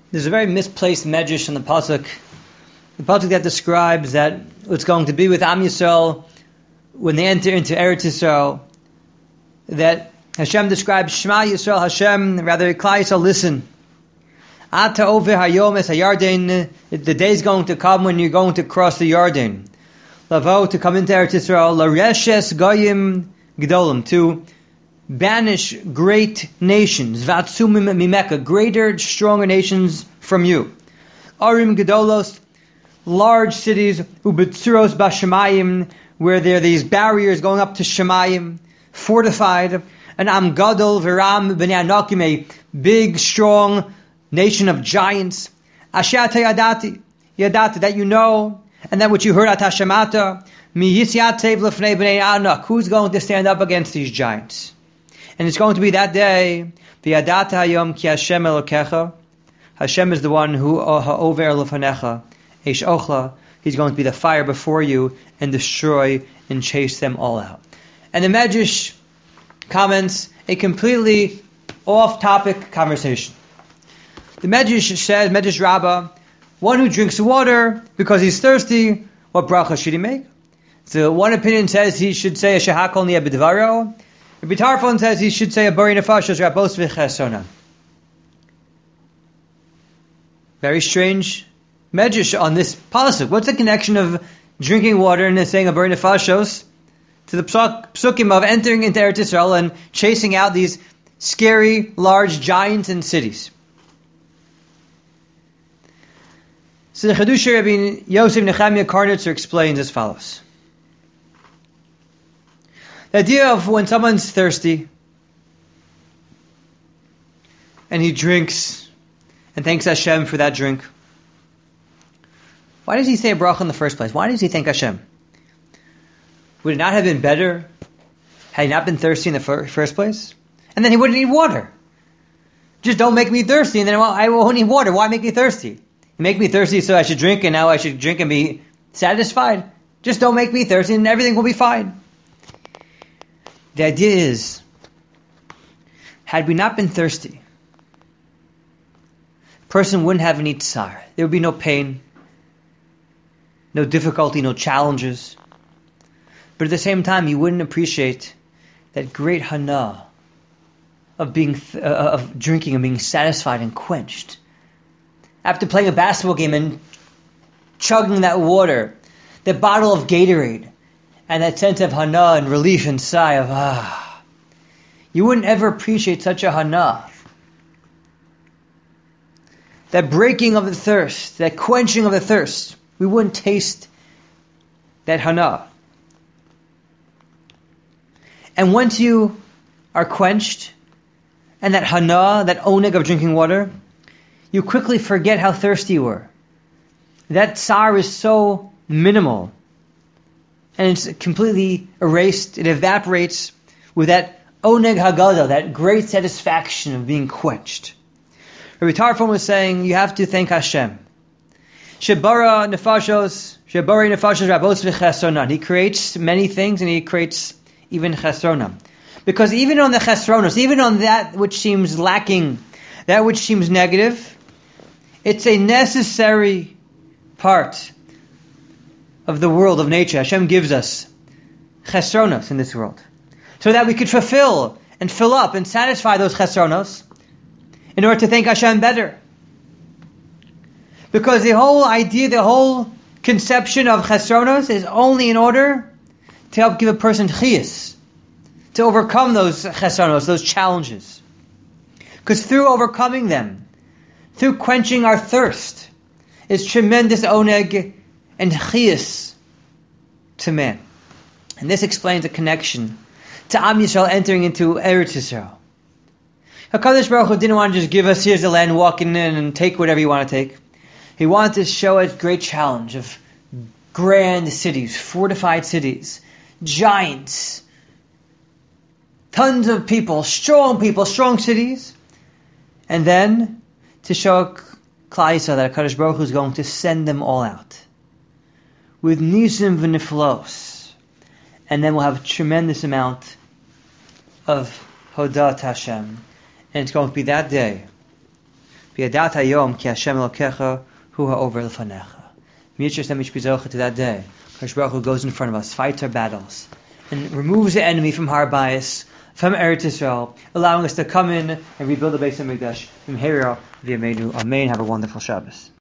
There's a very misplaced medrash in the pasuk that describes that what's going to be with Am Yisrael when they enter into Eretz Yisrael. That Hashem describes Shema Yisrael Hashem, rather Klal Yisrael, listen. Ata over hayom es hayarden. The day is going to come when you're going to cross the Yarden. Lavo, to come into Eretz Yisrael. Lareshes goyim gedolim, to banish great nations, vatsumim mimeka, greater, stronger nations from you. Arim gedolos, large cities, ubetzuros bashamayim, where there are these barriers going up to Shemayim, fortified. And Am gadol v'ram b'nei anakim, a big, strong nation of giants. Asher yadati, that you know, and that which you heard at Hashemata, mi yisyatev l'fnei b'nei anak, who's going to stand up against these giants? And it's going to be that day, v'yadata hayom ki Hashem Elokecha, Hashem is the one who ha'over lefanecha, eish ochla, he's going to be the fire before you and destroy and chase them all out. And the Medrash comments a completely off-topic conversation. The Medrash says, Medrash Rabbah, one who drinks water because he's thirsty, what bracha should he make? So one opinion says he should say a shehakol niya b'dvaro. Rabbi Tarfon says he should say a bari nefashos rabos v'chesona. Very strange Medrash on this pasuk. What's the connection of drinking water and saying a bari nefashos to the psukim of entering into Eretz Yisrael and chasing out these scary, large giants and cities? So the Chiddushei Rabbi Yosef Nechemia Karnitzer explains as follows. The idea of when someone's thirsty and he drinks and thanks Hashem for that drink. Why does he say a bracha in the first place? Why does he thank Hashem? Would it not have been better had he not been thirsty in the first place? And then he wouldn't need water. Just don't make me thirsty, and then I won't need water. Why make me thirsty? You make me thirsty so I should drink, and now I should drink and be satisfied. Just don't make me thirsty, and everything will be fine. The idea is, had we not been thirsty, a person wouldn't have any tsar. There would be no pain, no difficulty, no challenges. But at the same time, you wouldn't appreciate that great hana of of drinking and being satisfied and quenched. After playing a basketball game and chugging that water, the bottle of Gatorade, and that sense of hana and relief and sigh of you wouldn't ever appreciate such a hana. That breaking of the thirst, that quenching of the thirst, we wouldn't taste that hana. And once you are quenched, and that hana, that oneg of drinking water, you quickly forget how thirsty you were. That tsar is so minimal, and it's completely erased. It evaporates with that oneg hagada, that great satisfaction of being quenched. Rabbi Tarfon was saying, you have to thank Hashem. Shebara nefashos rabos v'chesonan. He creates many things, and he creates even chesronam. Because even on the chesronos, even on that which seems lacking, that which seems negative, it's a necessary part of the world of nature. Hashem gives us chesronos in this world, so that we could fulfill and fill up and satisfy those chesronos in order to thank Hashem better. Because the whole idea, the whole conception of chesronos is only in order to help give a person chiyas, to overcome those chesronos, those challenges. Because through overcoming them, through quenching our thirst, is tremendous oneg and chiyas to man. And this explains the connection to Am Yisrael entering into Eretz Yisrael. HaKadosh Baruch Hu didn't want to just give us, here's the land, walk in and take whatever you want to take. He wanted to show us great challenge of grand cities, fortified cities, giants, tons of people, strong cities, and then to show Klal Yisrael that HaKadosh Baruch Hu is going to send them all out with nisim v'niflos, and then we'll have a tremendous amount of Hodat Hashem, and it's going to be that day, V'yadat hayom ki Hashem Elokecha hu ha'over l'fanecha. Mitzvah that we should be zocheh to that day. Kadosh Baruch Hu goes in front of us, fights our battles, and removes the enemy from Har Bayis, from Eretz Yisrael, allowing us to come in and rebuild the Beis HaMikdash. Amen. Have a wonderful Shabbos.